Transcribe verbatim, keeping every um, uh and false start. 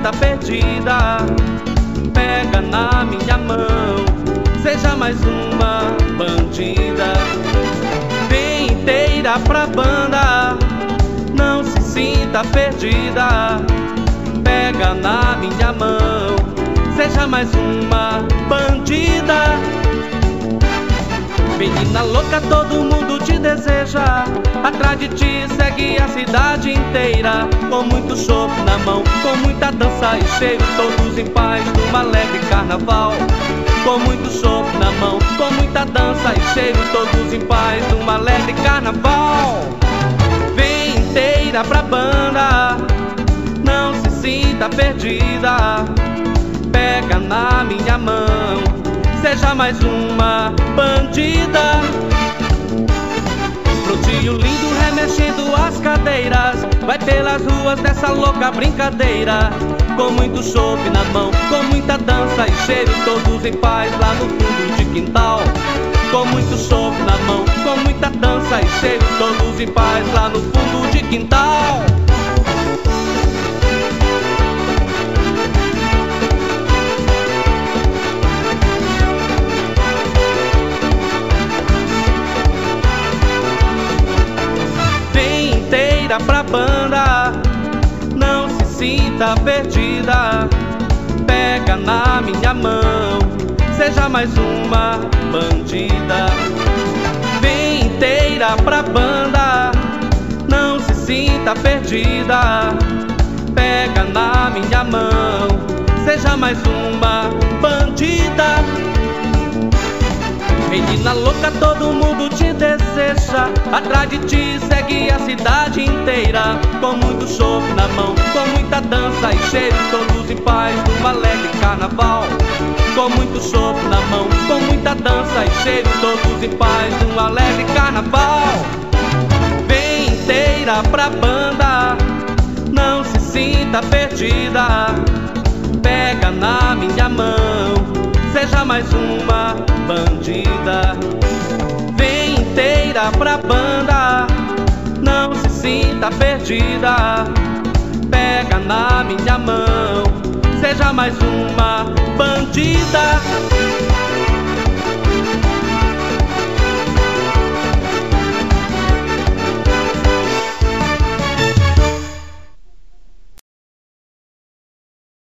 sinta perdida, pega na minha mão, seja mais uma bandida. Vem inteira pra banda, não se sinta perdida, pega na minha mão, seja mais uma bandida. Menina louca, todo mundo te deseja, atrás de ti segue a cidade inteira, com muito chope na mão, com muita dança e cheiro, todos em paz num alegre carnaval. Com muito chope na mão, com muita dança e cheiro, todos em paz num alegre carnaval. Vem inteira pra banda, não se sinta perdida, pega na minha mão, seja mais uma bandida. Frutinho lindo remexendo as cadeiras, vai pelas ruas dessa louca brincadeira, com muito chope na mão, com muita dança e cheiro, todos em paz lá no fundo de quintal. Com muito chope na mão, com muita dança e cheiro, todos em paz lá no fundo de quintal. Pra banda, não se sinta perdida, pega na minha mão, seja mais uma bandida. Vem inteira pra banda, não se sinta perdida, pega na minha mão, seja mais uma bandida. Menina louca, todo mundo te deseja, atrás de ti segue a cidade inteira, com muito chope na mão, com muita dança e cheiro, todos em paz num alegre carnaval. Com muito chope na mão, com muita dança e cheiro, todos em paz num alegre carnaval. Vem inteira pra banda, não se sinta perdida, pega na minha mão, seja mais uma bandida. Vem inteira pra banda, não se sinta perdida, pega na minha mão, seja mais uma bandida.